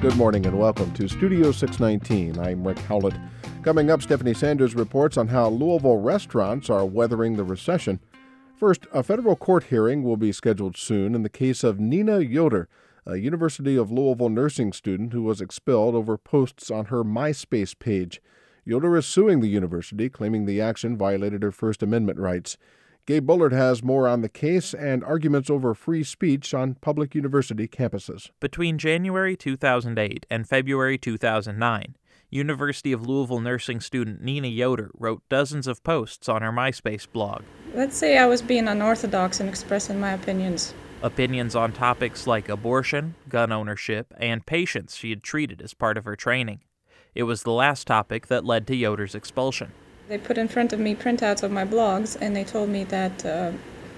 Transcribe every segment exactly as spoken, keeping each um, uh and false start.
Good morning and welcome to Studio six nineteen. I'm Rick Howlett. Coming up, Stephanie Sanders reports on how Louisville restaurants are weathering the recession. First, a federal court hearing will be scheduled soon in the case of Nina Yoder, a University of Louisville nursing student who was expelled over posts on her MySpace page. Yoder is suing the university, claiming the action violated her First Amendment rights. Gabe Bullard has more on the case and arguments over free speech on public university campuses. Between January two thousand eight and February two thousand nine, University of Louisville nursing student Nina Yoder wrote dozens of posts on her MySpace blog. Let's say I was being unorthodox in expressing my opinions. Opinions on topics like abortion, gun ownership, and patients she had treated as part of her training. It was the last topic that led to Yoder's expulsion. They put in front of me printouts of my blogs, and they told me that uh,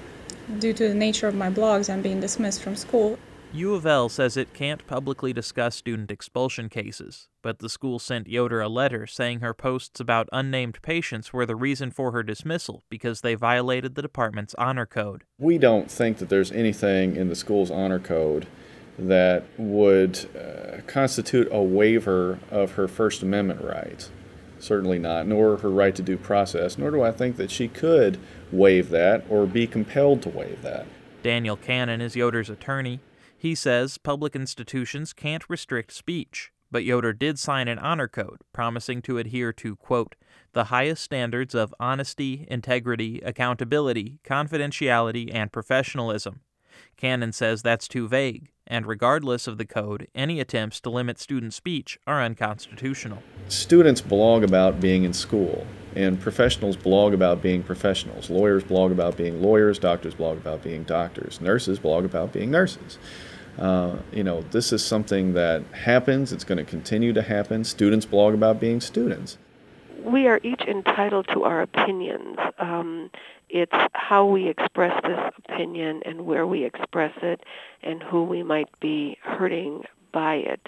due to the nature of my blogs, I'm being dismissed from school. U of L says it can't publicly discuss student expulsion cases, but the school sent Yoder a letter saying her posts about unnamed patients were the reason for her dismissal because they violated the department's honor code. We don't think that there's anything in the school's honor code that would uh, constitute a waiver of her First Amendment rights. Certainly not, nor her right to due process, nor do I think that she could waive that or be compelled to waive that. Daniel Cannon is Yoder's attorney. He says public institutions can't restrict speech, but Yoder did sign an honor code promising to adhere to, quote, the highest standards of honesty, integrity, accountability, confidentiality, and professionalism. Cannon says that's too vague, and regardless of the code, any attempts to limit student speech are unconstitutional. Students blog about being in school, and professionals blog about being professionals. Lawyers blog about being lawyers, doctors blog about being doctors, nurses blog about being nurses. Uh, you know, this is something that happens, it's going to continue to happen. Students blog about being students. We are each entitled to our opinions. Um, it's how we express this opinion and where we express it and who we might be hurting by it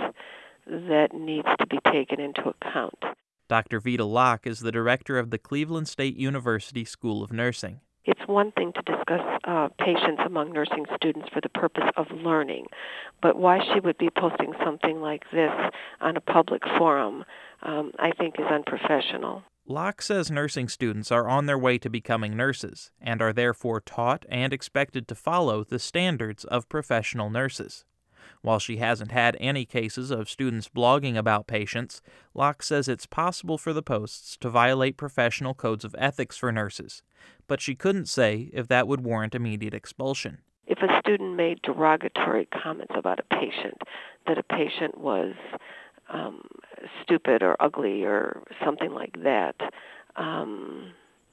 that needs to be taken into account. Doctor Vita Locke is the director of the Cleveland State University School of Nursing. It's one thing to discuss uh, patients among nursing students for the purpose of learning, but why she would be posting something like this on a public forum, um, I think is unprofessional. Locke says nursing students are on their way to becoming nurses and are therefore taught and expected to follow the standards of professional nurses. While she hasn't had any cases of students blogging about patients, Locke says it's possible for the posts to violate professional codes of ethics for nurses, but she couldn't say if that would warrant immediate expulsion. If a student made derogatory comments about a patient, that a patient was um, stupid or ugly or something like that, um,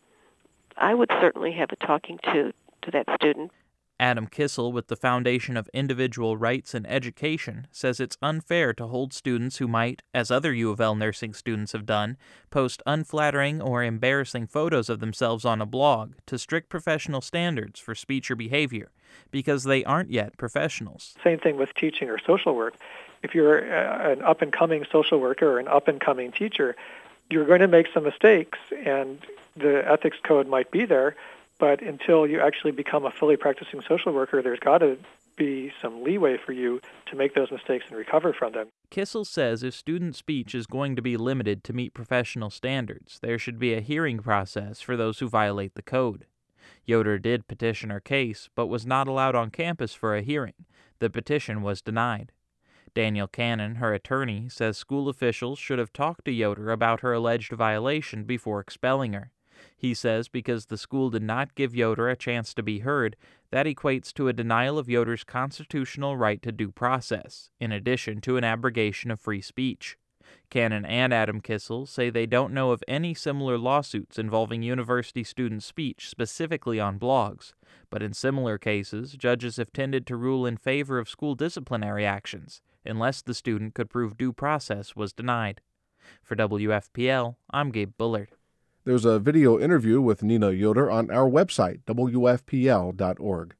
I would certainly have a talking to to that student. Adam Kissel with the Foundation of Individual Rights in Education says it's unfair to hold students who might, as other U of L nursing students have done, post unflattering or embarrassing photos of themselves on a blog to strict professional standards for speech or behavior because they aren't yet professionals. Same thing with teaching or social work. If you're an up-and-coming social worker or an up-and-coming teacher, you're going to make some mistakes, and the ethics code might be there. But until you actually become a fully practicing social worker, there's got to be some leeway for you to make those mistakes and recover from them. Kissel says if student speech is going to be limited to meet professional standards, there should be a hearing process for those who violate the code. Yoder did petition her case, but was not allowed on campus for a hearing. The petition was denied. Daniel Cannon, her attorney, says school officials should have talked to Yoder about her alleged violation before expelling her. He says because the school did not give Yoder a chance to be heard, that equates to a denial of Yoder's constitutional right to due process, in addition to an abrogation of free speech. Cannon and Adam Kissel say they don't know of any similar lawsuits involving university student speech specifically on blogs, but in similar cases, judges have tended to rule in favor of school disciplinary actions, unless the student could prove due process was denied. For W F P L, I'm Gabe Bullard. There's a video interview with Nina Yoder on our website, W F P L dot org.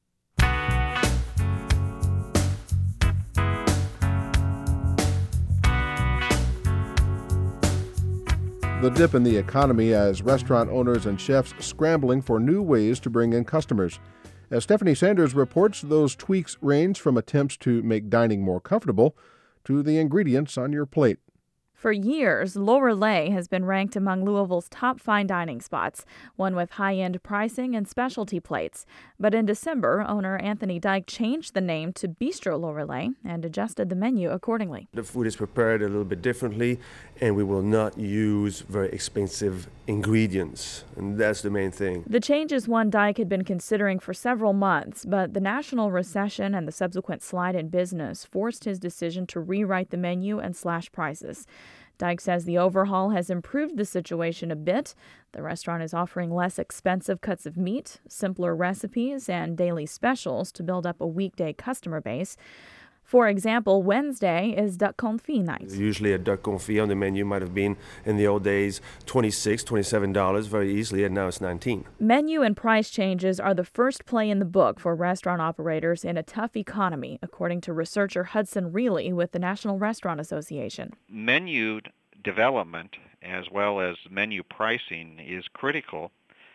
The dip in the economy as restaurant owners and chefs scrambling for new ways to bring in customers. As Stephanie Sanders reports, those tweaks range from attempts to make dining more comfortable to the ingredients on your plate. For years, Lorelei has been ranked among Louisville's top fine dining spots, one with high-end pricing and specialty plates. But in December, owner Anthony Dyke changed the name to Bistro Lorelei and adjusted the menu accordingly. The food is prepared a little bit differently, and we will not use very expensive ingredients, and that's the main thing. The change is one Dyke had been considering for several months, but the national recession and the subsequent slide in business forced his decision to rewrite the menu and slash prices. Dyke says the overhaul has improved the situation a bit. The restaurant is offering less expensive cuts of meat, simpler recipes, and daily specials to build up a weekday customer base. For example, Wednesday is duck confit night. Usually a duck confit on the menu might have been, in the old days, twenty-six dollars, twenty-seven dollars very easily, and now it's nineteen dollars. Menu and price changes are the first play in the book for restaurant operators in a tough economy, according to researcher Hudson Reilly with the National Restaurant Association. Menu development as well as menu pricing is critical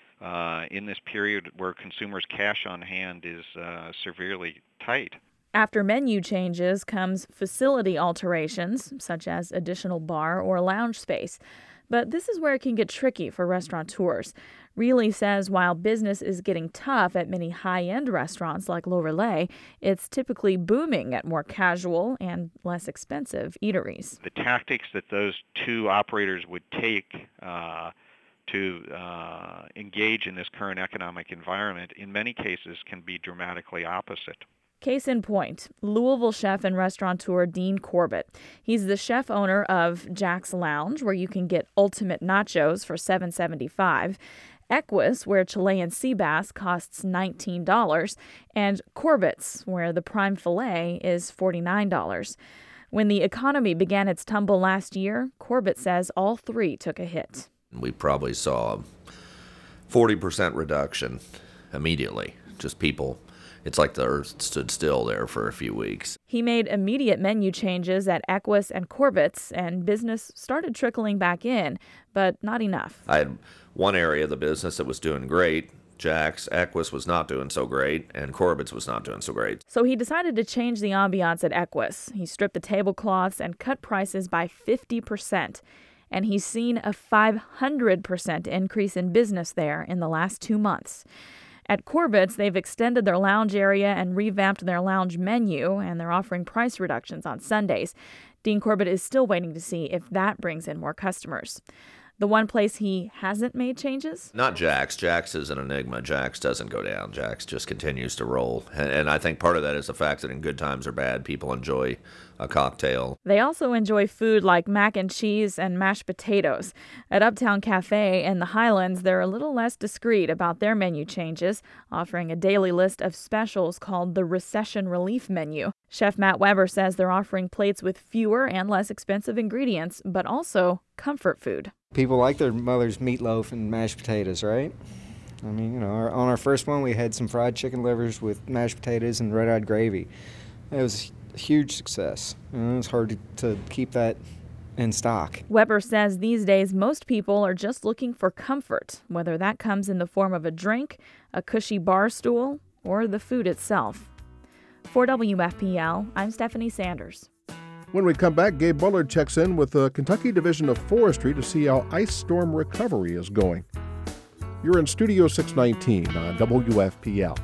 uh, in this period where consumers' cash on hand is uh, severely tight. After menu changes comes facility alterations, such as additional bar or lounge space. But this is where it can get tricky for restaurateurs. Reilly says while business is getting tough at many high-end restaurants like Lorelei, it's typically booming at more casual and less expensive eateries. The tactics that those two operators would take uh, to uh, engage in this current economic environment, in many cases, can be dramatically opposite. Case in point, Louisville chef and restaurateur Dean Corbett. He's the chef owner of Jack's Lounge, where you can get ultimate nachos for seven dollars and seventy-five cents, Equus, where Chilean sea bass costs nineteen dollars, and Corbett's, where the prime filet is forty-nine dollars. When the economy began its tumble last year, Corbett says all three took a hit. We probably saw a forty percent reduction immediately, just people. It's like the earth stood still there for a few weeks. He made immediate menu changes at Equus and Corbett's, and business started trickling back in, but not enough. I had one area of the business that was doing great. Jack's, Equus was not doing so great, and Corbett's was not doing so great. So he decided to change the ambiance at Equus. He stripped the tablecloths and cut prices by fifty percent. And he's seen a five hundred percent increase in business there in the last two months. At Corbett's, they've extended their lounge area and revamped their lounge menu, and they're offering price reductions on Sundays. Dean Corbett is still waiting to see if that brings in more customers. The one place he hasn't made changes? Not Jack's. Jack's is an enigma. Jack's doesn't go down. Jack's just continues to roll. And, and I think part of that is the fact that in good times or bad, people enjoy a cocktail. They also enjoy food like mac and cheese and mashed potatoes. At Uptown Cafe in the Highlands, they're a little less discreet about their menu changes, offering a daily list of specials called the Recession Relief Menu. Chef Matt Weber says they're offering plates with fewer and less expensive ingredients, but also comfort food. People like their mother's meatloaf and mashed potatoes, right? I mean, you know, our, on our first one, we had some fried chicken livers with mashed potatoes and red-eyed gravy. It was a huge success. You know, it was hard to, to keep that in stock. Weber says these days most people are just looking for comfort, whether that comes in the form of a drink, a cushy bar stool, or the food itself. For W F P L, I'm Stephanie Sanders. When we come back, Gabe Bullard checks in with the Kentucky Division of Forestry to see how ice storm recovery is going. You're in Studio six nineteen on W F P L.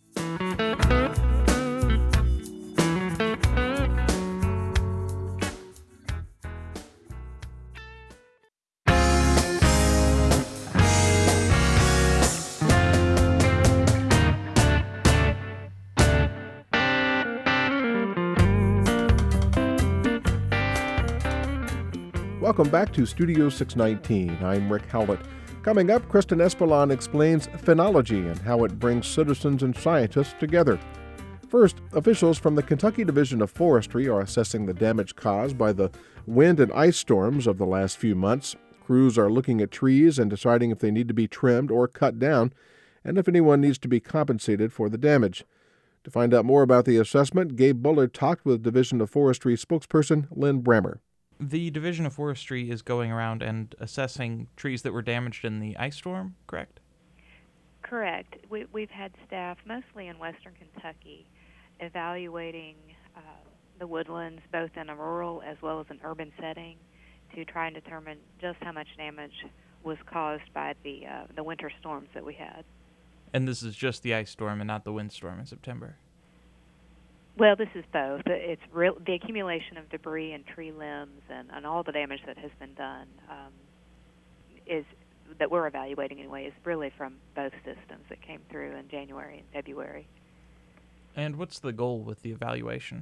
Welcome back to Studio six nineteen. I'm Rick Howlett. Coming up, Kristen Espelon explains phenology and how it brings citizens and scientists together. First, officials from the Kentucky Division of Forestry are assessing the damage caused by the wind and ice storms of the last few months. Crews are looking at trees and deciding if they need to be trimmed or cut down, and if anyone needs to be compensated for the damage. To find out more about the assessment, Gabe Bullard talked with Division of Forestry spokesperson Lynn Brammer. The Division of Forestry is going around and assessing trees that were damaged in the ice storm, correct? Correct. We, we've had staff, mostly in western Kentucky, evaluating uh, the woodlands, both in a rural as well as an urban setting, to try and determine just how much damage was caused by the uh, the winter storms that we had. And this is just the ice storm and not the windstorm in September? Well, this is both. It's real, the accumulation of debris and tree limbs and, and all the damage that has been done um, is that we're evaluating anyway is really from both systems that came through in January and February. And what's the goal with the evaluation?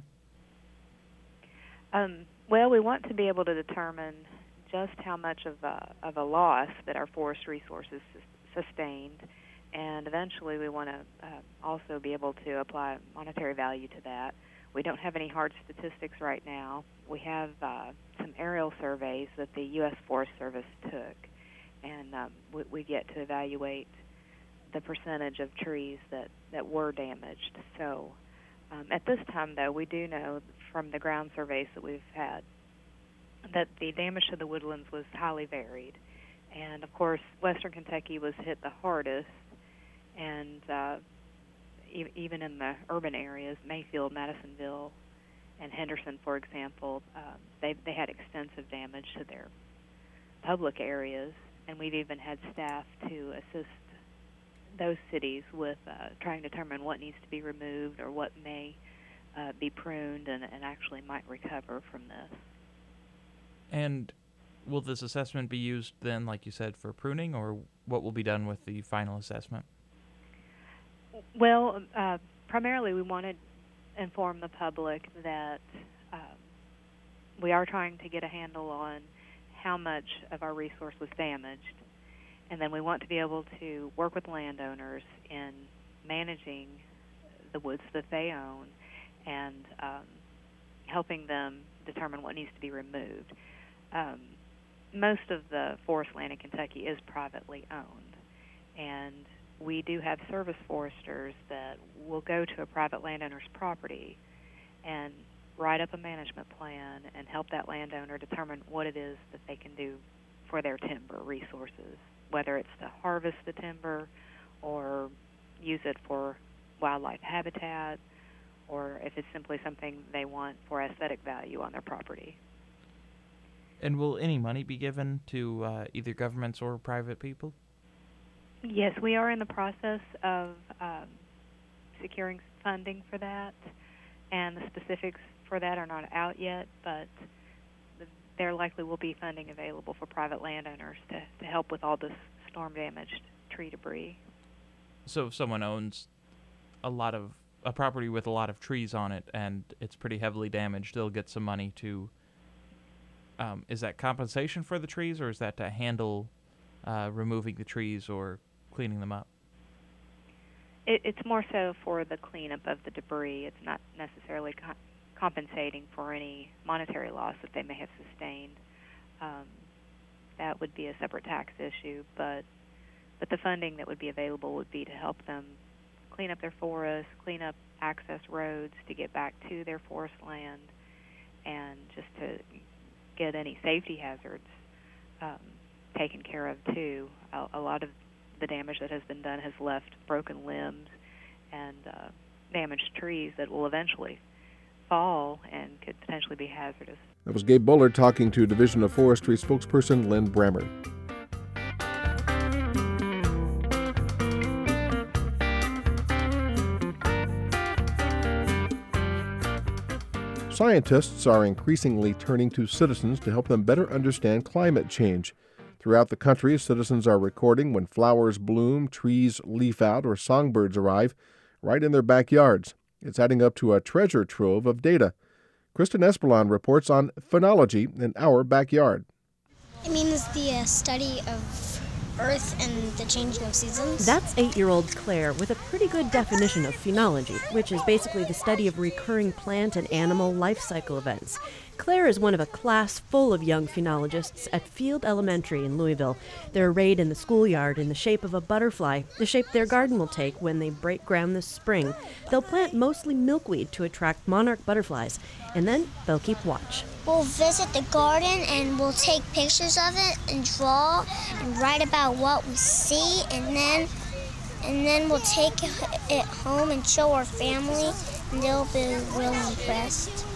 Um, well, we want to be able to determine just how much of a, of a loss that our forest resources sustained, and eventually we want to uh, also be able to apply monetary value to that. We don't have any hard statistics right now. We have uh, some aerial surveys that the U S Forest Service took, and um, we, we get to evaluate the percentage of trees that, that were damaged. So um, at this time, though, we do know from the ground surveys that we've had that the damage to the woodlands was highly varied. And, of course, western Kentucky was hit the hardest, and uh, e- even in the urban areas, Mayfield, Madisonville, and Henderson, for example, um, they, they had extensive damage to their public areas, and we've even had staff to assist those cities with uh, trying to determine what needs to be removed or what may uh, be pruned and, and actually might recover from this. And will this assessment be used then, like you said, for pruning, or what will be done with the final assessment? Well, uh, primarily we want to inform the public that um, we are trying to get a handle on how much of our resource was damaged, and then we want to be able to work with landowners in managing the woods that they own and um, helping them determine what needs to be removed. Um, most of the forest land in Kentucky is privately owned, and we do have service foresters that will go to a private landowner's property and write up a management plan and help that landowner determine what it is that they can do for their timber resources, whether it's to harvest the timber or use it for wildlife habitat, or if it's simply something they want for aesthetic value on their property. And will any money be given to uh, either governments or private people? Yes, we are in the process of um, securing funding for that, and the specifics for that are not out yet, but there likely will be funding available for private landowners to, to help with all this storm-damaged tree debris. So if someone owns a lot of a property with a lot of trees on it and it's pretty heavily damaged, they'll get some money to... Um, is that compensation for the trees, or is that to handle uh, removing the trees or cleaning them up? It, it's more so for the cleanup of the debris. It's not necessarily co- compensating for any monetary loss that they may have sustained. Um, that would be a separate tax issue, but but the funding that would be available would be to help them clean up their forests, clean up access roads to get back to their forest land, and just to get any safety hazards um, taken care of too. A, a lot of the damage that has been done has left broken limbs and uh, damaged trees that will eventually fall and could potentially be hazardous. That was Gabe Bullard talking to Division of Forestry spokesperson Lynn Brammer. Scientists are increasingly turning to citizens to help them better understand climate change. Throughout the country, citizens are recording when flowers bloom, trees leaf out, or songbirds arrive right in their backyards. It's adding up to a treasure trove of data. Kristen Espelon reports on phenology in our backyard. It means the uh, study of Earth and the changing of seasons. That's eight-year-old Claire with a pretty good definition of phenology, which is basically the study of recurring plant and animal life cycle events. Claire is one of a class full of young phenologists at Field Elementary in Louisville. They're arrayed in the schoolyard in the shape of a butterfly, the shape their garden will take when they break ground this spring. They'll plant mostly milkweed to attract monarch butterflies, and then they'll keep watch. We'll visit the garden and we'll take pictures of it and draw and write about what we see, and then and then we'll take it home and show our family, and they'll be really impressed.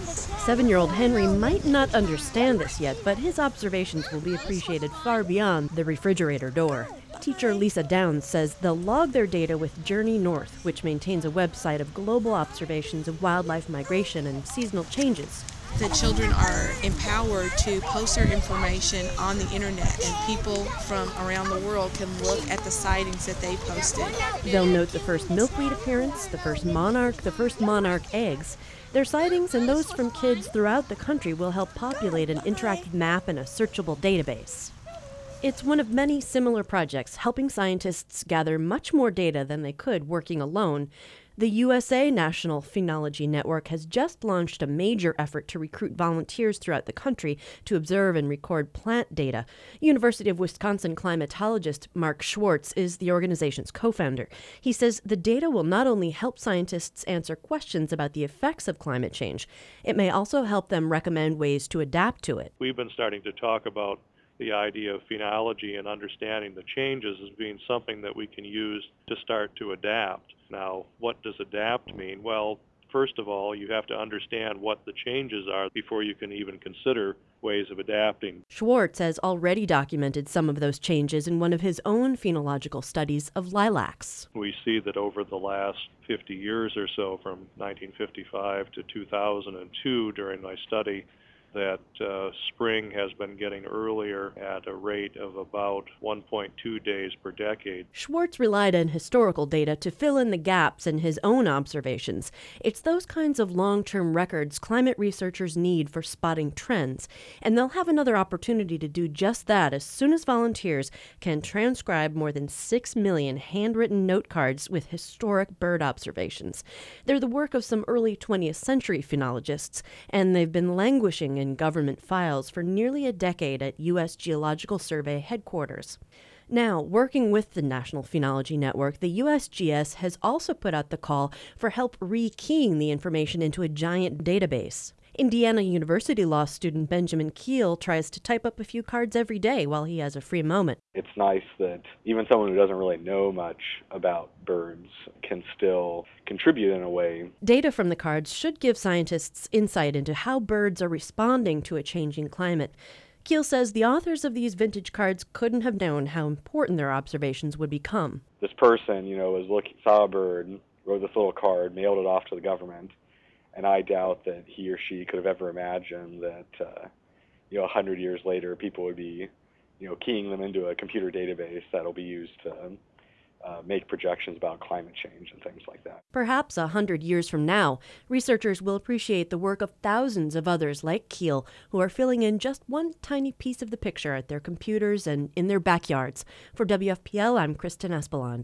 Seven-year-old Henry might not understand this yet, but his observations will be appreciated far beyond the refrigerator door. Teacher Lisa Downs says they'll log their data with Journey North, which maintains a website of global observations of wildlife migration and seasonal changes. The children are empowered to post their information on the internet, and people from around the world can look at the sightings that they posted. They'll note the first milkweed appearance, the first monarch, the first monarch eggs. Their sightings and those from kids throughout the country will help populate an interactive map and a searchable database. It's one of many similar projects helping scientists gather much more data than they could working alone. The U S A National Phenology Network has just launched a major effort to recruit volunteers throughout the country to observe and record plant data. University of Wisconsin climatologist Mark Schwartz is the organization's co-founder. He says the data will not only help scientists answer questions about the effects of climate change, it may also help them recommend ways to adapt to it. We've been starting to talk about the idea of phenology and understanding the changes as being something that we can use to start to adapt. Now, what does adapt mean? Well, first of all, you have to understand what the changes are before you can even consider ways of adapting. Schwartz has already documented some of those changes in one of his own phenological studies of lilacs. We see that over the last fifty years or so, from nineteen fifty-five to two thousand two, during my study, that uh, spring has been getting earlier at a rate of about one point two days per decade. Schwartz relied on historical data to fill in the gaps in his own observations. It's those kinds of long-term records climate researchers need for spotting trends, and they'll have another opportunity to do just that as soon as volunteers can transcribe more than six million handwritten note cards with historic bird observations. They're the work of some early twentieth century phenologists, and they've been languishing in government files for nearly a decade at U S Geological Survey headquarters. Now, working with the National Phenology Network, the U S G S has also put out the call for help rekeying the information into a giant database. Indiana University law student Benjamin Keel tries to type up a few cards every day while he has a free moment. It's nice that even someone who doesn't really know much about birds can still contribute in a way. Data from the cards should give scientists insight into how birds are responding to a changing climate. Keel says the authors of these vintage cards couldn't have known how important their observations would become. This person, you know, was looking, saw a bird, wrote this little card, mailed it off to the government. And I doubt that he or she could have ever imagined that, uh, you know, a hundred years later, people would be, you know, keying them into a computer database that'll be used to uh, make projections about climate change and things like that. Perhaps a hundred years from now, researchers will appreciate the work of thousands of others like Keel who are filling in just one tiny piece of the picture at their computers and in their backyards. For W F P L, I'm Kristen Espeland.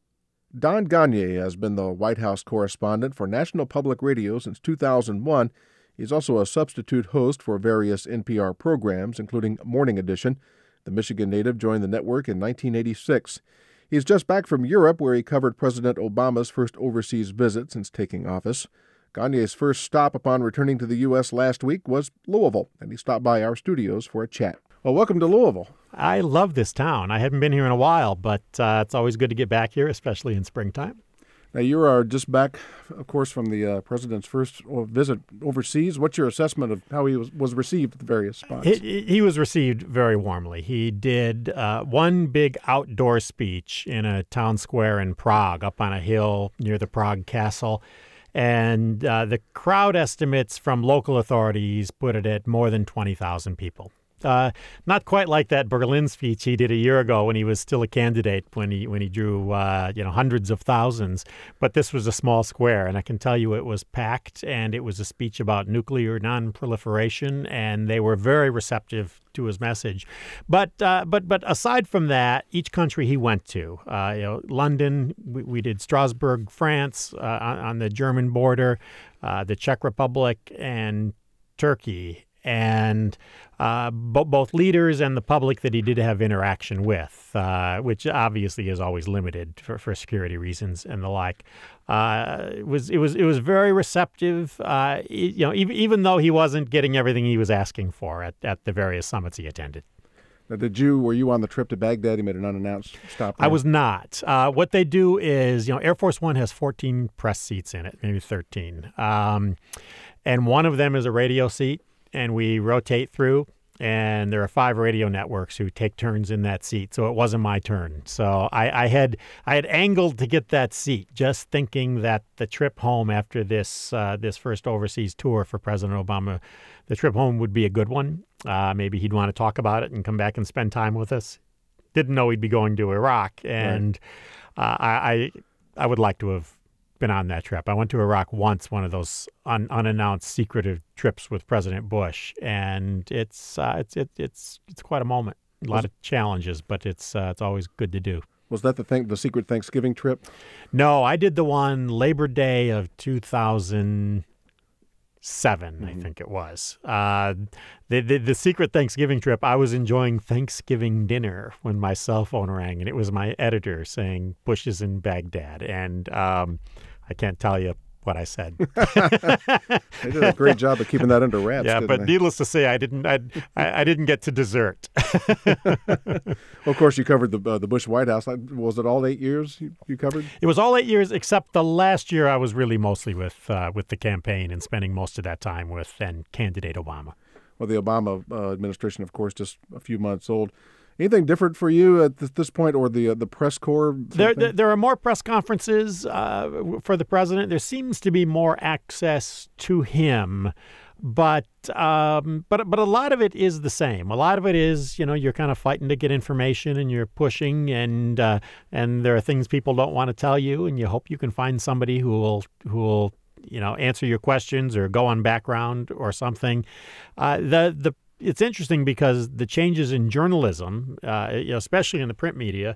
Don Gagné has been the White House correspondent for National Public Radio since two thousand one. He's also a substitute host for various N P R programs, including Morning Edition. The Michigan native joined the network in nineteen eighty-six. He's just back from Europe, where he covered President Obama's first overseas visit since taking office. Gagné's first stop upon returning to the U S last week was Louisville, and he stopped by our studios for a chat. Well, welcome to Louisville. I love this town. I haven't been here in a while, but uh, it's always good to get back here, especially in springtime. Now, you are just back, of course, from the uh, president's first visit overseas. What's your assessment of how he was, was received at the various spots? He, he was received very warmly. He did uh, one big outdoor speech in a town square in Prague, up on a hill near the Prague Castle. And uh, the crowd estimates from local authorities put it at more than twenty thousand people. Uh, not quite like that Berlin speech he did a year ago when he was still a candidate, when he when he drew uh, you know hundreds of thousands. But this was a small square, and I can tell you it was packed, and it was a speech about nuclear non-proliferation, and they were very receptive to his message. But uh, but but aside from that, each country he went to, uh, you know, London, we, we did Strasbourg, France, uh, on, on the German border, uh, the Czech Republic, and Turkey. And uh, bo- both leaders and the public that he did have interaction with, uh, which obviously is always limited for, for security reasons and the like, uh, it was it was it was very receptive. Uh, you know, even even though he wasn't getting everything he was asking for at, at the various summits he attended. Now, did you, were you on the trip to Baghdad? You made an unannounced stop there? I was not. Uh, what they do is, you know, Air Force One has fourteen press seats in it, maybe thirteen. Um, and one of them is a radio seat, and we rotate through. And there are five radio networks who take turns in that seat, so it wasn't my turn. So I, I had I had angled to get that seat, just thinking that the trip home after this uh, this first overseas tour for President Obama, the trip home would be a good one. Uh, maybe he'd want to talk about it and come back and spend time with us. Didn't know he'd be going to Iraq, and right. uh, I, I I would like to have been on that trip. I went to Iraq once, one of those un, unannounced secretive trips with President Bush, and it's uh, it's it, it's it's quite a moment. A lot was, of challenges, but it's uh, it's always good to do. Was that the thing, the secret Thanksgiving trip? No, I did the one Labor Day of two thousand seven, mm-hmm. I think it was. Uh, the, the the secret Thanksgiving trip. I was enjoying Thanksgiving dinner when my cell phone rang, and it was my editor saying Bush is in Baghdad, and um, I can't tell you what I said. They did a great job of keeping that under wraps. Yeah, but they? needless to say, I didn't. I, I didn't get to dessert. Well, of course, you covered the uh, the Bush White House. Was it all eight years you, you covered? It was all eight years, except the last year I was really mostly with uh, with the campaign and spending most of that time with then candidate Obama. Well, the Obama uh, administration, of course, just a few months old. Anything different for you at this point, or the uh, the press corps? There, there, there are more press conferences uh, for the president. There seems to be more access to him, but um, but but a lot of it is the same. A lot of it is, you know, you're kind of fighting to get information, and you're pushing, and uh, and there are things people don't want to tell you, and you hope you can find somebody who will who will you know answer your questions or go on background or something. Uh, the the It's interesting because the changes in journalism, uh, you know, especially in the print media,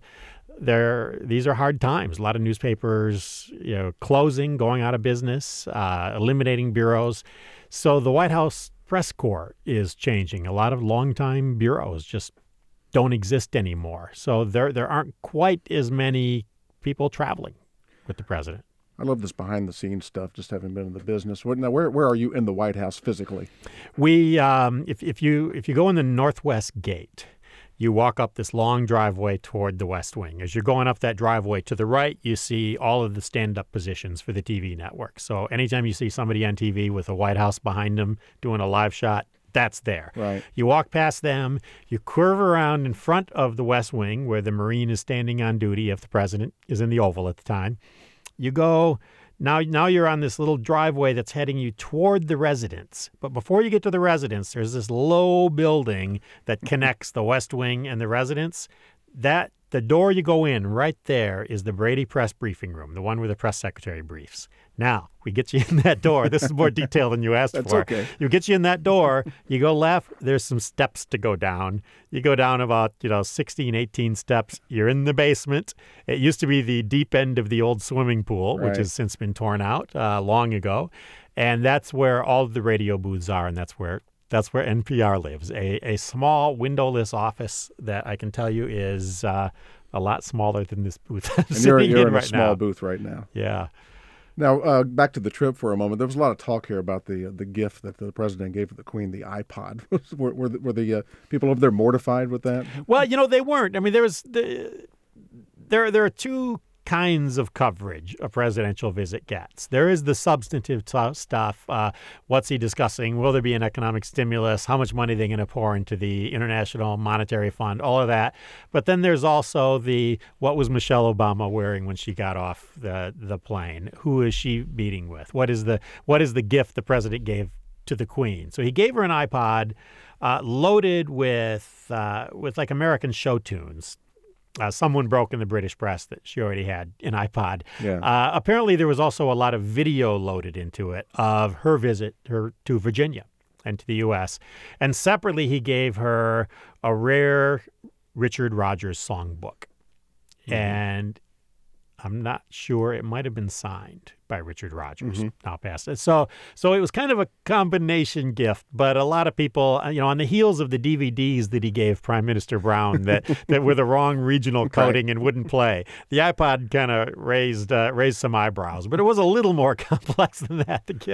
there these are hard times. A lot of newspapers, you know, closing, going out of business, uh, eliminating bureaus. So the White House press corps is changing. A lot of longtime bureaus just don't exist anymore. So there there aren't quite as many people traveling with the president. I love this behind-the-scenes stuff, just having been in the business. Now, where where are you in the White House physically? We, um, if if you if you go in the northwest gate, you walk up this long driveway toward the West Wing. As you're going up that driveway to the right, you see all of the stand-up positions for the T V network. So anytime you see somebody on T V with a White House behind them doing a live shot, that's there. Right. You walk past them, you curve around in front of the West Wing where the Marine is standing on duty if the president is in the Oval at the time. You go, now now you're on this little driveway that's heading you toward the residence. But before you get to the residence, there's this low building that connects the West Wing and the residence. That the door you go in right there is the Brady Press briefing room, the one where the press secretary briefs. Now, we get you in that door. This is more detail than you asked That's for. Okay. You get you in that door. You go left. There's some steps to go down. You go down about, you know, sixteen, eighteen steps. You're in the basement. It used to be the deep end of the old swimming pool, Right. which has since been torn out uh, long ago. And that's where all of the radio booths are, and that's where that's where N P R lives. A, a small windowless office that I can tell you is uh, a lot smaller than this booth I'm And you're, sitting you're in in right a small now. booth right now. Yeah. Now, uh, back to the trip for a moment. There was a lot of talk here about the uh, the gift that the president gave to the Queen, the iPod. were, were the, were the uh, people over there mortified with that? Well, you know, they weren't. I mean, there was the, there there are two kinds of coverage a presidential visit gets. There is the substantive t- stuff. Uh, what's he discussing? Will there be an economic stimulus? How much money are they going to pour into the International Monetary Fund? All of that. But then there's also the what was Michelle Obama wearing when she got off the the plane? Who is she meeting with? What is the what is the gift the president gave to the Queen? So he gave her an iPod uh, loaded with uh, with like American show tunes. Uh, someone broke in the British press that she already had an iPod. Yeah. Uh, apparently, there was also a lot of video loaded into it of her visit her to Virginia and to the U S And separately, he gave her a rare Richard Rodgers songbook. Mm-hmm. And I'm not sure. It might have been signed by Richard Rodgers. Mm-hmm. Now past it. So, so it was kind of a combination gift. But a lot of people, you know, on the heels of the D V Ds that he gave Prime Minister Brown that, that were the wrong regional coding and wouldn't play, the iPod kind of raised uh, raised some eyebrows. But it was a little more complex than that. The gift.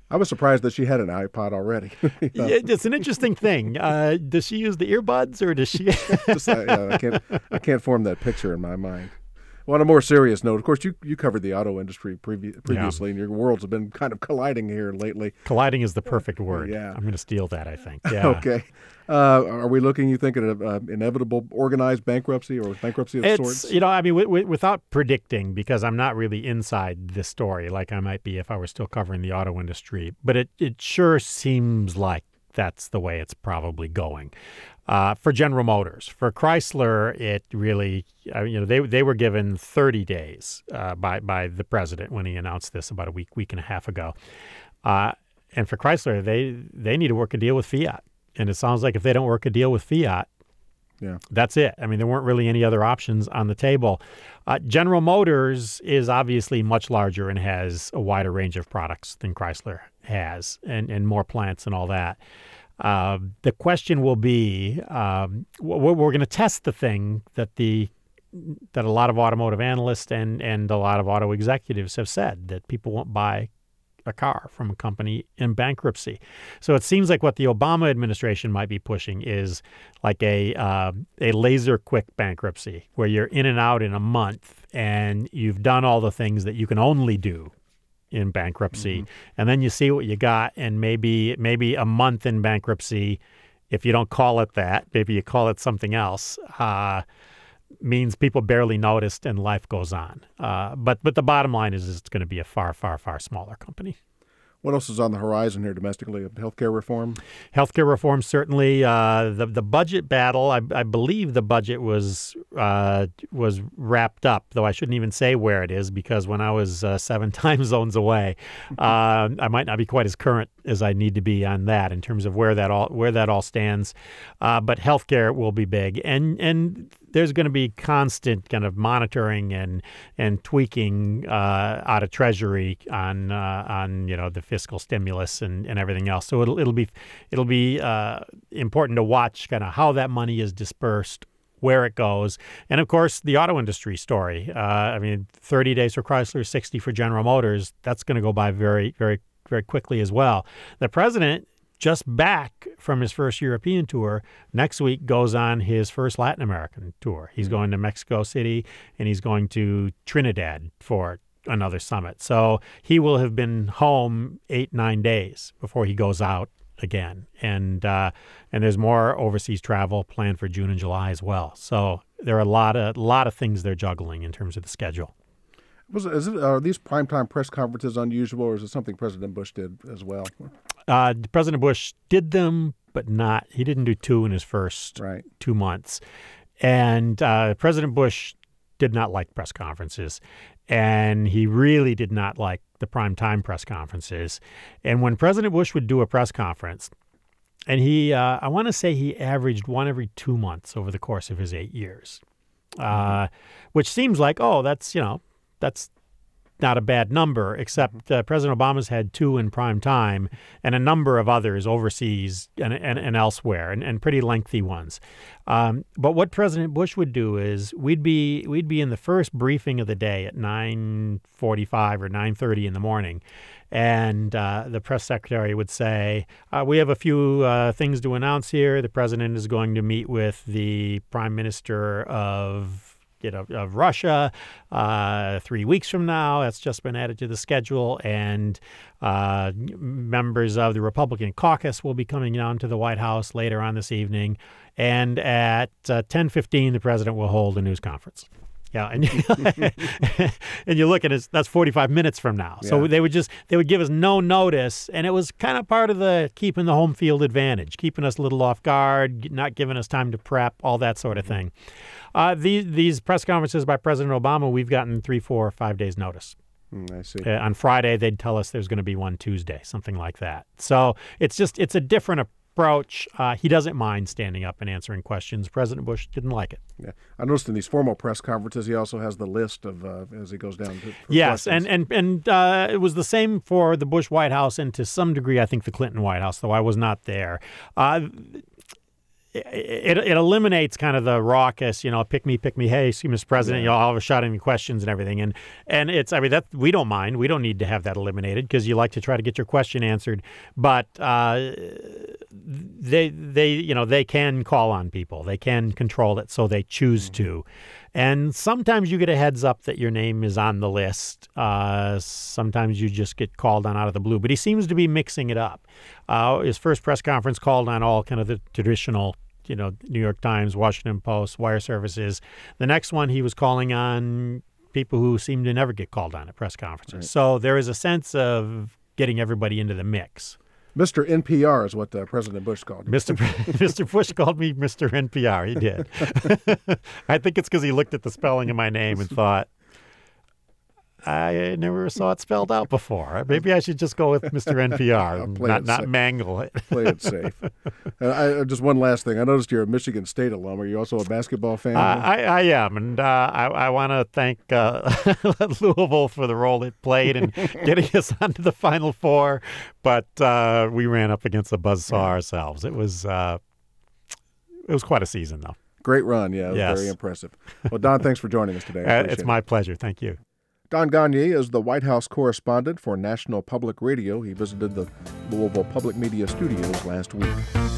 I was surprised that she had an iPod already. You know? Yeah, it's an interesting thing. Uh, does she use the earbuds or does she? Just, uh, yeah, I can't. I can't form that picture in my mind. Well, on a more serious note, of course, you, you covered the auto industry previ- previously, yeah. and your worlds have been kind of colliding here lately. Colliding is the perfect word. Yeah. I'm going to steal that, I think. Yeah. Okay. Uh, are we looking, you think, at an uh, inevitable organized bankruptcy or bankruptcy of it's, sorts? You know, I mean, w- w- without predicting, because I'm not really inside this story like I might be if I were still covering the auto industry, but it, it sure seems like that's the way it's probably going. Uh, for General Motors, for Chrysler, it really, uh, you know, they they were given thirty days uh, by by the president when he announced this about a week week and a half ago, uh, and for Chrysler, they they need to work a deal with Fiat, and it sounds like if they don't work a deal with Fiat, yeah, that's it. I mean, there weren't really any other options on the table. Uh, General Motors is obviously much larger and has a wider range of products than Chrysler has, and and more plants and all that. Uh, the question will be, um, we're, we're going to test the thing that the that a lot of automotive analysts and, and a lot of auto executives have said, that people won't buy a car from a company in bankruptcy. So it seems like what the Obama administration might be pushing is like a uh, a laser quick bankruptcy, where you're in and out in a month and you've done all the things that you can only do in bankruptcy, mm-hmm. and then you see what you got, and maybe maybe a month in bankruptcy, if you don't call it that, maybe you call it something else, uh, means people barely noticed and life goes on. Uh, but but the bottom line is, is it's going to be a far, far, far smaller company. What else is on the horizon here domestically? Healthcare reform? Healthcare reform, certainly. Uh, the the budget battle, I, I believe the budget was uh, was wrapped up, though I shouldn't even say where it is, because when I was uh, seven time zones away, uh, I might not be quite as current as I need to be on that in terms of where that all where that all stands. Uh, but healthcare will be big, and and there's going to be constant kind of monitoring and and tweaking uh, out of Treasury on uh, on you know the fiscal stimulus and, and everything else. So it'll it'll be it'll be uh, important to watch kind of how that money is dispersed, where it goes, and of course the auto industry story. Uh, I mean, thirty days for Chrysler, sixty for General Motors. That's going to go by very very very quickly as well. The president, just back from his first European tour, next week goes on his first Latin American tour. He's going to Mexico City, and he's going to Trinidad for another summit. So he will have been home eight, nine days before he goes out again. And uh, and there's more overseas travel planned for June and July as well. So there are a lot of, lot of things they're juggling in terms of the schedule. Was it, is it, are these primetime press conferences unusual, or is it something President Bush did as well? Uh, President Bush did them, but not. He didn't do two in his first right. two months. And uh, President Bush did not like press conferences, and he really did not like the primetime press conferences. And when President Bush would do a press conference, and he, uh, I want to say he averaged one every two months over the course of his eight years, uh, which seems like, oh, that's, you know, that's not a bad number, except uh, President Obama's had two in prime time and a number of others overseas and and, and elsewhere, and, and pretty lengthy ones. Um, but what President Bush would do is we'd be we'd be in the first briefing of the day at nine forty-five or nine thirty in the morning, and uh, the press secretary would say, uh, we have a few uh, things to announce here. The president is going to meet with the prime minister of You know, of Russia uh, three weeks from now. That's just been added to the schedule. And uh, members of the Republican caucus will be coming down to the White House later on this evening. And at uh, ten fifteen, the president will hold a news conference. Yeah, and and you look at it, that's forty-five minutes from now. So Yeah. they would just they would give us no notice, and it was kind of part of the keeping the home field advantage, keeping us a little off guard, not giving us time to prep, all that sort of thing. Uh, these these press conferences by President Obama, we've gotten three, four, five days notice. Mm, I see. Uh, on Friday, they'd tell us there's going to be one Tuesday, something like that. So it's just it's a different approach. Uh, he doesn't mind standing up and answering questions. President Bush didn't like it. Yeah, I noticed in these formal press conferences, he also has the list of uh, as he goes down. To, Yes, questions. and and and uh, it was the same for the Bush White House, and to some degree, I think the Clinton White House, though I was not there. Uh, it, it eliminates kind of the raucous, you know, pick me, pick me, hey, see, Mister President, Yeah. you know, all of a sudden any questions and everything. And and it's, I mean, that we don't mind. We don't need to have that eliminated because you like to try to get your question answered. But uh, they, they, you know, they can call on people. They can control it, so they choose mm-hmm. to. And sometimes you get a heads up that your name is on the list. Uh, sometimes you just get called on out of the blue. But he seems to be mixing it up. Uh, his first press conference called on all kind of the traditional, you know, New York Times, Washington Post, wire services. The next one, he was calling on people who seem to never get called on at press conferences. Right. So there is a sense of getting everybody into the mix. Mister N P R is what uh, President Bush called you. Mister Mister Bush called me Mister N P R. He did. I think it's because he looked at the spelling of my name and thought, I never saw it spelled out before. Maybe I should just go with Mister N P R and not, not mangle it. Play it safe. Uh, I, just one last thing. I noticed you're a Michigan State alum. Are you also a basketball fan? Uh, I, I am, and uh, I, I want to thank uh, Louisville for the role it played in getting us onto the Final Four, but uh, we ran up against a buzzsaw yeah. ourselves. It was, uh, it was quite a season, though. Great run, yeah. It was yes. very impressive. Well, Don, thanks for joining us today. Uh, it's my it. pleasure. Thank you. Don Gagné is the White House correspondent for National Public Radio. He visited the Louisville Public Media Studios last week.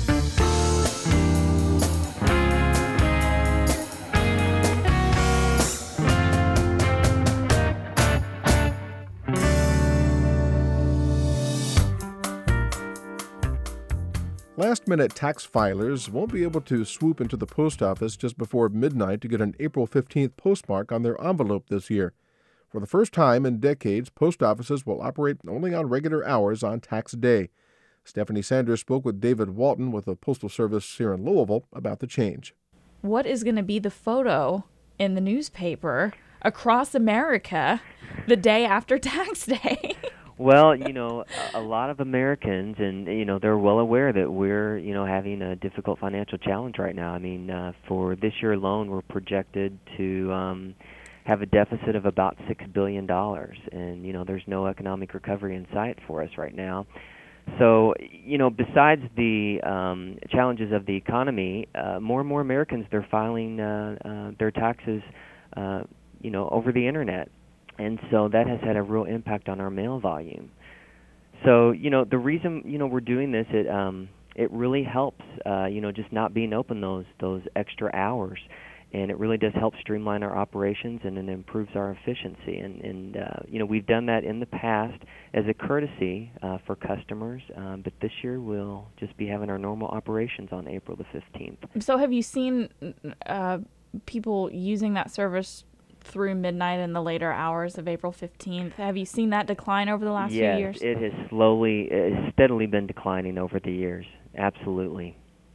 Last-minute tax filers won't be able to swoop into the post office just before midnight to get an April fifteenth postmark on their envelope this year. For the first time in decades, post offices will operate only on regular hours on tax day. Stephanie Sanders spoke with David Walton with the Postal Service here in Louisville about the change. What is going to be the photo in the newspaper across America the day after tax day? Well, you know, a lot of Americans, and, you know, they're well aware that we're, you know, having a difficult financial challenge right now. I mean, uh, for this year alone, we're projected to um, have a deficit of about six billion dollars. And, you know, there's no economic recovery in sight for us right now. So, you know, besides the um, challenges of the economy, uh, more and more Americans, they're filing uh, uh, their taxes, uh, you know, over the Internet. And so that has had a real impact on our mail volume. So, you know, the reason, you know, we're doing this, it um, it really helps, uh, you know, just not being open those those extra hours. And it really does help streamline our operations, and it improves our efficiency. And, and uh, you know, we've done that in the past as a courtesy uh, for customers, um, but this year we'll just be having our normal operations on April the fifteenth. So have you seen uh, people using that service through midnight in the later hours of April fifteenth? Have you seen that decline over the last yes, few years? Yes, it has slowly, it has steadily been declining over the years. Absolutely.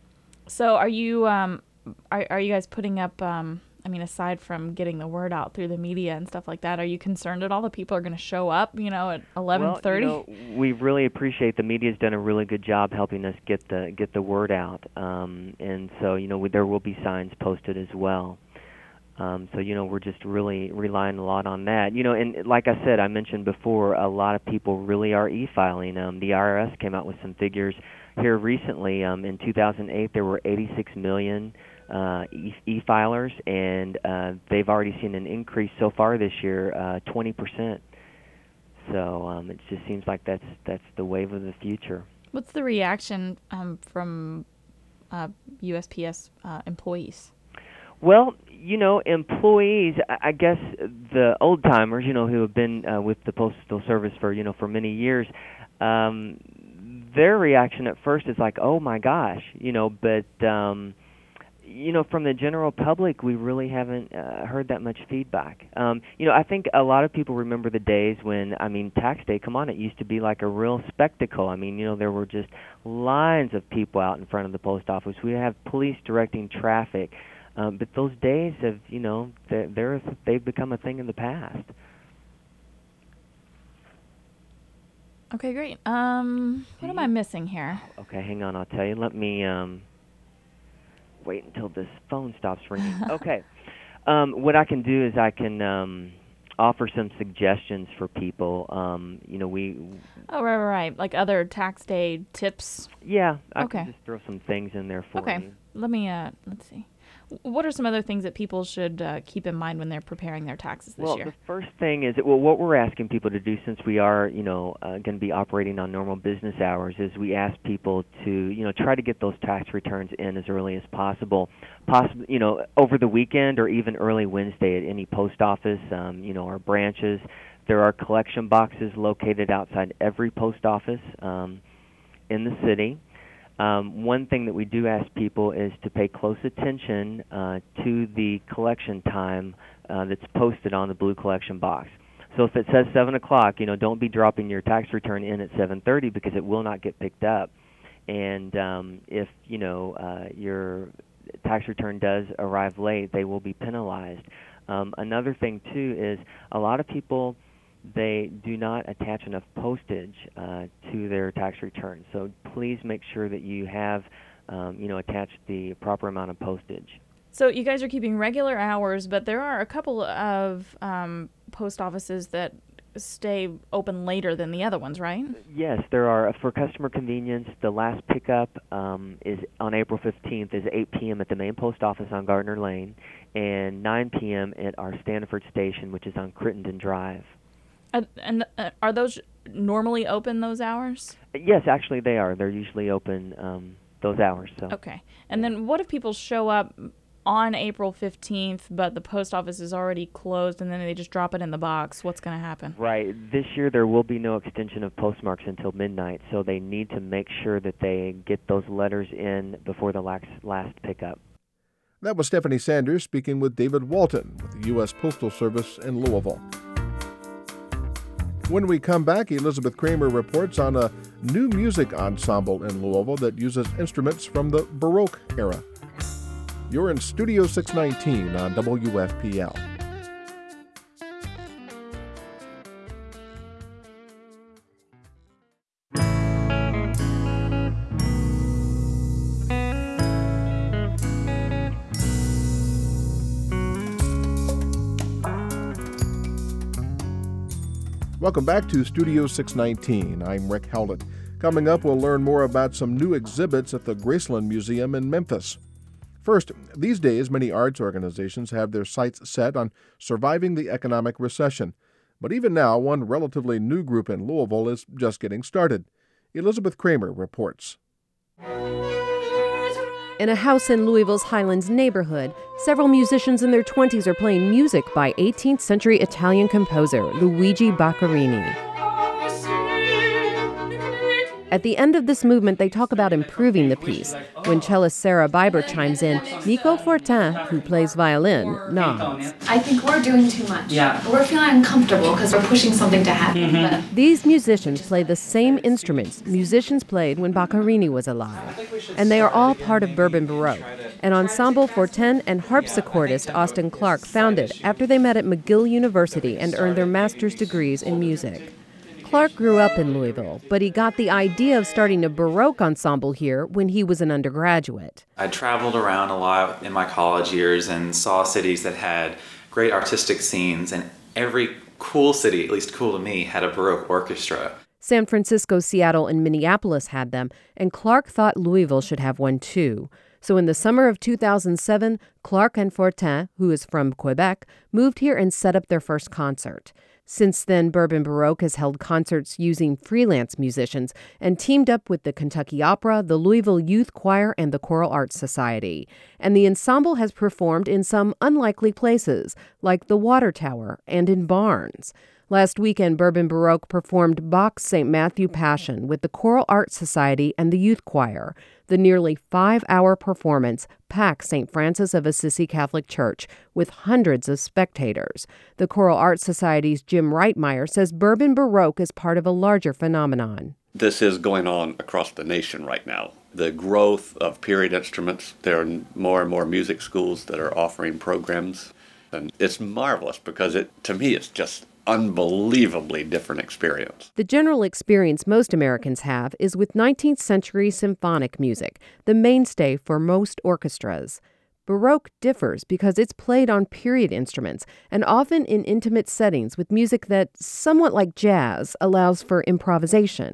So are you... Um, Are, are you guys putting up, um, I mean, aside from getting the word out through the media and stuff like that, are you concerned at all that people are going to show up, you know, at eleven thirty? Well, you know, we really appreciate the media's done a really good job helping us get the get the word out. Um, and so, you know, we, there will be signs posted as well. Um, so, you know, we're just really relying a lot on that. You know, and like I said, I mentioned before, a lot of people really are e-filing. Um, the I R S came out with some figures here recently. Um, in two thousand eight, there were eighty-six million Uh, e- e-filers, and uh, they've already seen an increase so far this year, uh, twenty percent. So um, it just seems like that's that's the wave of the future. What's the reaction um, from uh, U S P S uh, employees? Well, you know, employees, I guess the old-timers, you know, who have been uh, with the Postal Service for, you know, for many years, um, their reaction at first is like, oh, my gosh, you know, but... Um, you know, from the general public, we really haven't uh, heard that much feedback. Um, you know, I think a lot of people remember the days when, I mean, tax day, come on, it used to be like a real spectacle. I mean, you know, there were just lines of people out in front of the post office. We have police directing traffic. Um, but those days have, you know, they're, they're, they've become a thing in the past. Okay, great. Um, what am I missing here? Okay, hang on, I'll tell you. Let me... Um, wait until this phone stops ringing. Okay. Um, what I can do is I can um, offer some suggestions for people. Um, you know, we... Oh, right, right, right. Like other tax day tips? Yeah. I okay. can just throw some things in there for okay. you. let me, uh, let's see. What are some other things that people should uh, keep in mind when they're preparing their taxes this well, year? the first thing is, well, what we're asking people to do, since we are, you know, uh, going to be operating on normal business hours, is we ask people to, you know, try to get those tax returns in as early as possible, possibly, you know, over the weekend or even early Wednesday at any post office, um, you know, our branches. There are collection boxes located outside every post office um, in the city. Um, one thing that we do ask people is to pay close attention uh, to the collection time uh, that's posted on the blue collection box. So if it says seven o'clock, you know, don't be dropping your tax return in at seven thirty because it will not get picked up. And um, if, you know, uh, your tax return does arrive late, they will be penalized. Um, another thing, too, is a lot of people, they do not attach enough postage uh, to their tax return. So please make sure that you have, um, you know, attached the proper amount of postage. So you guys are keeping regular hours, but there are a couple of um, post offices that stay open later than the other ones, right? Yes, there are. For customer convenience, the last pickup um, is on April fifteenth is eight p.m. at the main post office on Gardner Lane and nine p.m. at our Stanford station, which is on Crittenden Drive. Uh, and uh, are those normally open those hours? Yes, actually they are. They're usually open um, those hours. So. Okay. And then what if people show up on April fifteenth, but the post office is already closed, and then they just drop it in the box? What's going to happen? Right. This year there will be no extension of postmarks until midnight, so they need to make sure that they get those letters in before the last, last pickup. That was Stephanie Sanders speaking with David Walton with the U S Postal Service in Louisville. When we come back, Elizabeth Kramer reports on a new music ensemble in Louisville that uses instruments from the Baroque era. You're in Studio six nineteen on W F P L. Welcome back to Studio six nineteen. I'm Rick Howlett. Coming up, we'll learn more about some new exhibits at the Graceland Museum in Memphis. First, these days, many arts organizations have their sights set on surviving the economic recession. But even now, one relatively new group in Louisville is just getting started. Elizabeth Kramer reports. In a house in Louisville's Highlands neighborhood, several musicians in their twenties are playing music by eighteenth century Italian composer Luigi Boccherini. At the end of this movement, they talk about improving the piece. When cellist Sarah Biber chimes in, Nico Fortin, who plays violin, nods. I think we're doing too much. Yeah. We're feeling uncomfortable because we're pushing something to happen. Mm-hmm. These musicians play the same instruments musicians played when Boccherini was alive. And they are all part of Bourbon Baroque, an ensemble Fortin and harpsichordist Austin Clark founded after they met at McGill University and earned their master's degrees in music. Clark grew up in Louisville, but he got the idea of starting a Baroque ensemble here when he was an undergraduate. I traveled around a lot in my college years and saw cities that had great artistic scenes, and every cool city, at least cool to me, had a Baroque orchestra. San Francisco, Seattle, and Minneapolis had them, and Clark thought Louisville should have one too. So in the summer of two thousand seven, Clark and Fortin, who is from Quebec, moved here and set up their first concert. Since then, Bourbon Baroque has held concerts using freelance musicians and teamed up with the Kentucky Opera, the Louisville Youth Choir, and the Choral Arts Society. And the ensemble has performed in some unlikely places, like the Water Tower and in barns. Last weekend, Bourbon Baroque performed Bach's Saint Matthew Passion with the Choral Arts Society and the Youth Choir. The nearly five-hour performance packed Saint Francis of Assisi Catholic Church with hundreds of spectators. The Choral Arts Society's Jim Reitmeyer says Bourbon Baroque is part of a larger phenomenon. This is going on across the nation right now. The growth of period instruments, there are more and more music schools that are offering programs. And it's marvelous because it, to me, it's just unbelievably different experience. The general experience most Americans have is with nineteenth century symphonic music, the mainstay for most orchestras. Baroque differs because it's played on period instruments and often in intimate settings with music that, somewhat like jazz, allows for improvisation.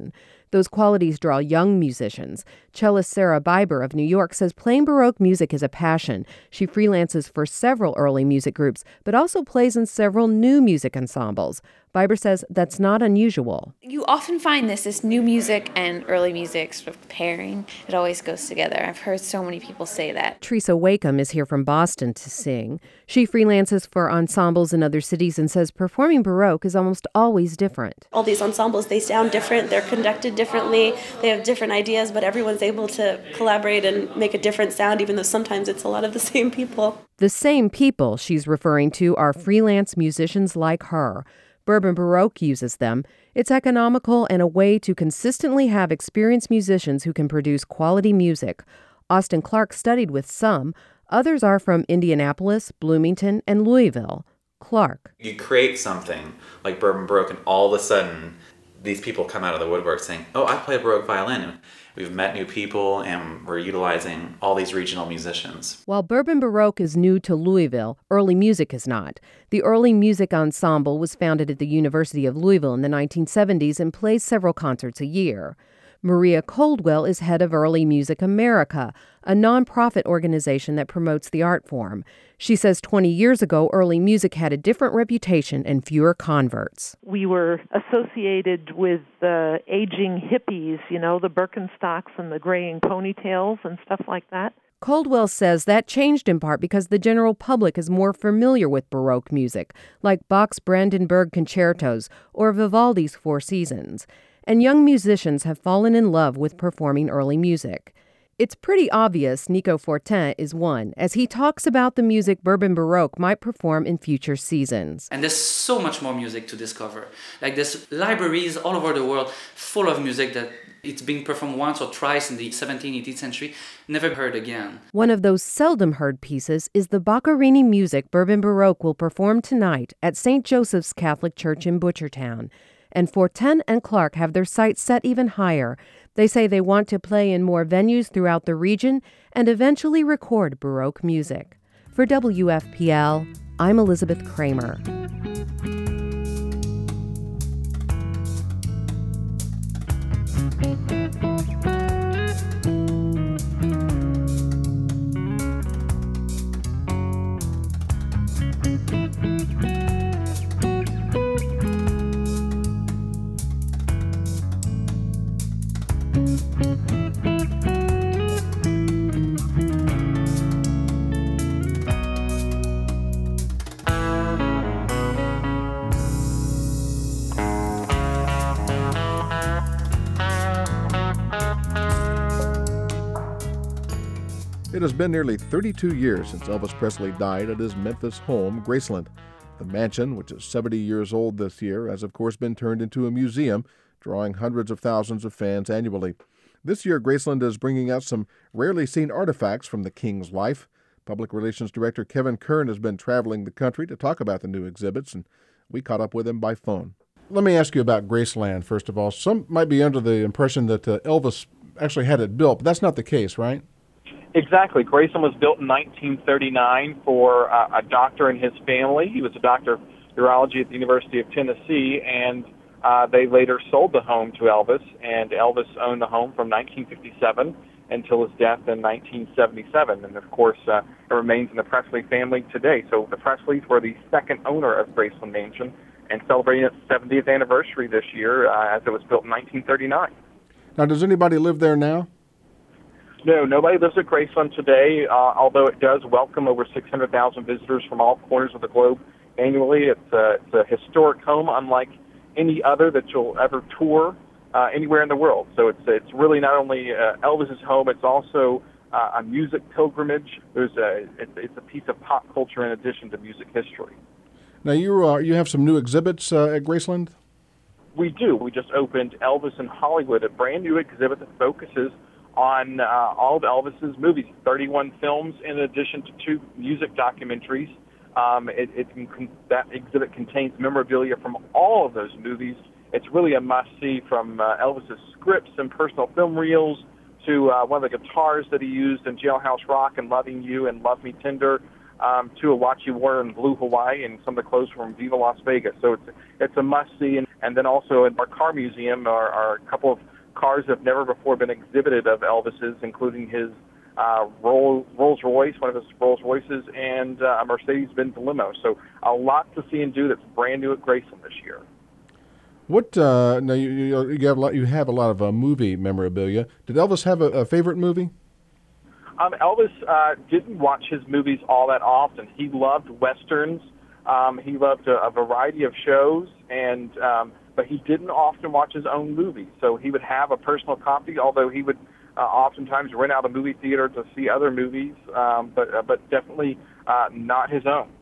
Those qualities draw young musicians. Cellist Sarah Biber of New York says playing Baroque music is a passion. She freelances for several early music groups, but also plays in several new music ensembles. Biber says that's not unusual. You often find this, this new music and early music sort of pairing. It always goes together. I've heard so many people say that. Teresa Wakeham is here from Boston to sing. She freelances for ensembles in other cities and says performing Baroque is almost always different. All these ensembles, they sound different, they're conducted differently, they have different ideas, but everyone's able to collaborate and make a different sound, even though sometimes it's a lot of the same people. The same people she's referring to are freelance musicians like her. Bourbon Baroque uses them. It's economical and a way to consistently have experienced musicians who can produce quality music. Austin Clark studied with some. Others are from Indianapolis, Bloomington, and Louisville. Clark. You create something like Bourbon Baroque, and all of a sudden, these people come out of the woodwork saying, oh, I play Baroque violin. We've met new people, and we're utilizing all these regional musicians. While Bourbon Baroque is new to Louisville, early music is not. The Early Music Ensemble was founded at the University of Louisville in the nineteen seventies and plays several concerts a year. Maria Coldwell is head of Early Music America, a nonprofit organization that promotes the art form. She says twenty years ago, early music had a different reputation and fewer converts. We were associated with the aging hippies, you know, the Birkenstocks and the graying ponytails and stuff like that. Coldwell says that changed in part because the general public is more familiar with Baroque music, like Bach's Brandenburg concertos or Vivaldi's Four Seasons. And young musicians have fallen in love with performing early music. It's pretty obvious Nico Fortin is one, as he talks about the music Bourbon Baroque might perform in future seasons. And there's so much more music to discover. Like there's libraries all over the world full of music that it's being performed once or twice in the seventeenth, eighteenth century, never heard again. One of those seldom heard pieces is the Boccherini music Bourbon Baroque will perform tonight at Saint Joseph's Catholic Church in Butchertown. And Fortin and Clark have their sights set even higher. They say they want to play in more venues throughout the region and eventually record Baroque music. For W F P L, I'm Elizabeth Kramer. It has been nearly thirty-two years since Elvis Presley died at his Memphis home, Graceland. The mansion, which is seventy years old this year, has of course been turned into a museum, drawing hundreds of thousands of fans annually. This year, Graceland is bringing out some rarely seen artifacts from the King's life. Public Relations Director Kevin Kern has been traveling the country to talk about the new exhibits, and we caught up with him by phone. Let me ask you about Graceland, first of all. Some might be under the impression that uh, Elvis actually had it built, but that's not the case, right? Exactly. Graceland was built in nineteen thirty-nine for uh, a doctor and his family. He was a doctor of urology at the University of Tennessee, and uh, they later sold the home to Elvis, and Elvis owned the home from nineteen fifty-seven until his death in nineteen seventy-seven. And, of course, uh, it remains in the Presley family today. So the Presleys were the second owner of Graceland Mansion and celebrating its seventieth anniversary this year uh, as it was built in nineteen thirty-nine. Now, does anybody live there now? No, nobody lives at Graceland today, uh, although it does welcome over six hundred thousand visitors from all corners of the globe annually. It's a, it's a historic home unlike any other that you'll ever tour uh, anywhere in the world. So it's it's really not only uh, Elvis's home, it's also uh, a music pilgrimage. There's a it's, it's a piece of pop culture in addition to music history. Now, you uh, you have some new exhibits uh, at Graceland? We do. We just opened Elvis in Hollywood, a brand new exhibit that focuses on uh, all of Elvis's movies, thirty-one films in addition to two music documentaries. Um, it, it can, that exhibit contains memorabilia from all of those movies. It's really a must-see, from uh, Elvis's scripts and personal film reels to uh, one of the guitars that he used in Jailhouse Rock and Loving You and Love Me Tender, um, to a watch he wore in Blue Hawaii and some of the clothes from Viva Las Vegas. So it's it's a must-see. And, and then also in our car museum are, are a couple of cars have never before been exhibited of Elvis's, including his uh, Rolls Royce, one of his Rolls Royces, and uh, a Mercedes-Benz limo. So a lot to see and do that's brand new at Graceland this year. What uh, now? You, you you have a lot. You have a lot of uh, movie memorabilia. Did Elvis have a, a favorite movie? Um, Elvis uh, didn't watch his movies all that often. He loved westerns. Um, he loved a, a variety of shows, and um, but he didn't often watch his own movies. So he would have a personal copy, although he would uh, oftentimes rent out a movie theater to see other movies, um, but uh, but definitely uh, not his own.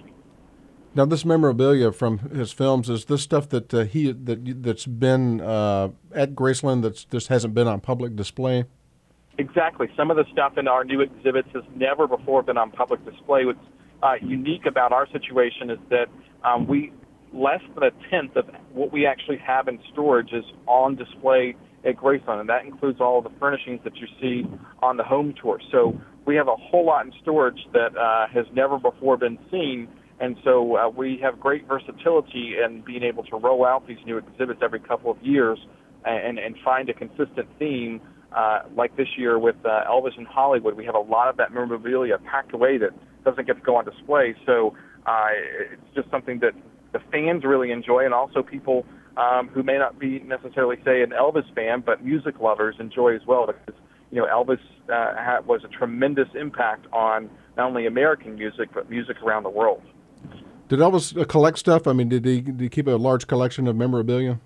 Now, this memorabilia from his films, is this stuff that uh, he that that's been uh, at Graceland that just hasn't been on public display? Exactly. Some of the stuff in our new exhibits has never before been on public display. What's uh, unique about our situation is that um, we less than a tenth of what we actually have in storage is on display at Graceland, and that includes all of the furnishings that you see on the home tour. So we have a whole lot in storage that uh, has never before been seen. And so uh, we have great versatility in being able to roll out these new exhibits every couple of years and, and find a consistent theme. Uh, like this year with uh, Elvis in Hollywood, we have a lot of that memorabilia packed away that doesn't get to go on display. So uh, it's just something that the fans really enjoy, and also people um, who may not be necessarily, say, an Elvis fan, but music lovers enjoy as well, because you know Elvis uh, had, was a tremendous impact on not only American music, but music around the world. Did Elvis uh, collect stuff? I mean, did he, did he keep a large collection of memorabilia?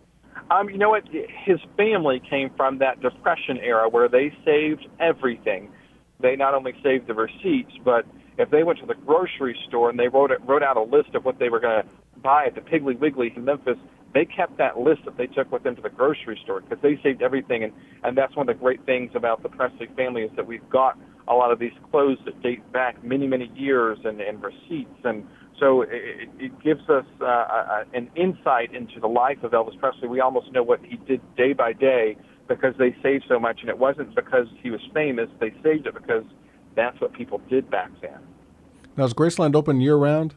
Um, you know what? His family came from that Depression era where they saved everything. They not only saved the receipts, but if they went to the grocery store and they wrote it, wrote out a list of what they were going to buy at the Piggly Wiggly in Memphis, they kept that list that they took with them to the grocery store because they saved everything. And, and that's one of the great things about the Presley family is that we've got a lot of these clothes that date back many, many years and, and receipts. And so it, it gives us uh, a, an insight into the life of Elvis Presley. We almost know what he did day by day because they saved so much. And it wasn't because he was famous. They saved it because that's what people did back then. Now, is Graceland open year-round?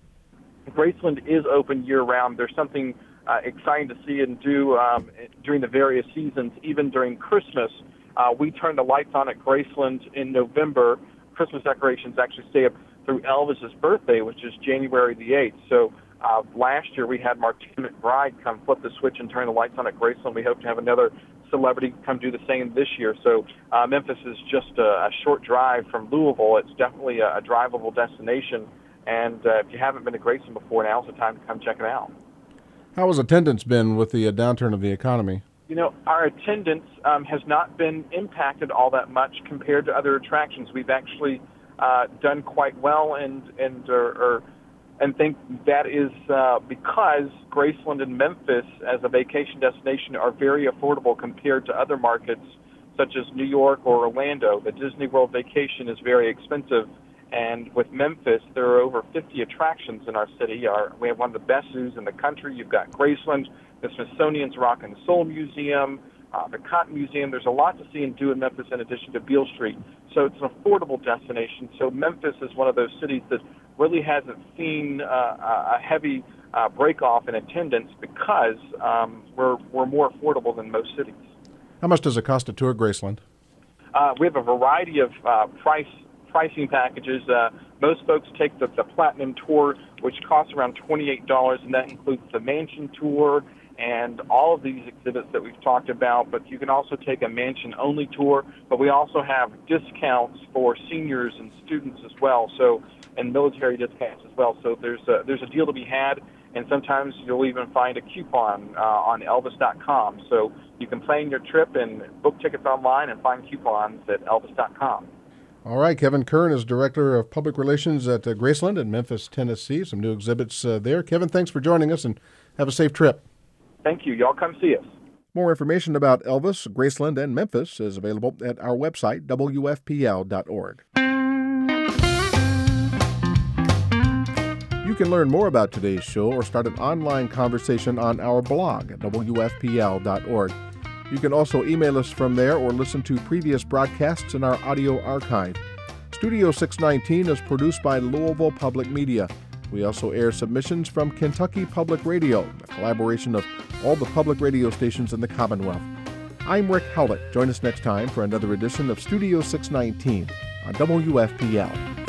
Graceland is open year-round. There's something uh, exciting to see and do um, during the various seasons, even during Christmas. Uh, we turn the lights on at Graceland in November. Christmas decorations actually stay up through Elvis's birthday, which is January the eighth. So uh, last year we had Martina McBride come flip the switch and turn the lights on at Graceland. We hope to have another celebrity come do the same this year. So uh, Memphis is just a, a short drive from Louisville. It's definitely a, a drivable destination. And uh, if you haven't been to Graceland before, now's the time to come check it out. How has attendance been with the uh, downturn of the economy? You know, our attendance um, has not been impacted all that much compared to other attractions. We've actually uh, done quite well, and and or, or, and think that is uh, because Graceland and Memphis, as a vacation destination, are very affordable compared to other markets such as New York or Orlando. The Disney World vacation is very expensive, and with Memphis, there are over fifty attractions in our city. Our, we have one of the best zoos in the country. You've got Graceland, the Smithsonian's Rock and Soul Museum, uh, the Cotton Museum. There's a lot to see and do in Memphis in addition to Beale Street. So it's an affordable destination. So Memphis is one of those cities that really hasn't seen uh, a heavy uh, break-off in attendance because um, we're, we're more affordable than most cities. How much does it cost to tour Graceland? Uh, we have a variety of uh, price pricing packages. Uh, most folks take the, the Platinum Tour, which costs around twenty-eight dollars, and that includes the Mansion Tour and all of these exhibits that we've talked about. But you can also take a mansion-only tour. But we also have discounts for seniors and students as well, so and military discounts as well. So there's a, there's a deal to be had, and sometimes you'll even find a coupon uh, on Elvis dot com. So you can plan your trip and book tickets online and find coupons at Elvis dot com. All right, Kevin Kern is Director of Public Relations at uh, Graceland in Memphis, Tennessee. Some new exhibits uh, there. Kevin, thanks for joining us, and have a safe trip. Thank you. Y'all come see us. More information about Elvis, Graceland, and Memphis is available at our website, W F P L dot org. You can learn more about today's show or start an online conversation on our blog at W F P L dot org. You can also email us from there or listen to previous broadcasts in our audio archive. Studio six nineteen is produced by Louisville Public Media. We also air submissions from Kentucky Public Radio, a collaboration of all the public radio stations in the Commonwealth. I'm Rick Howlett. Join us next time for another edition of Studio six nineteen on W F P L.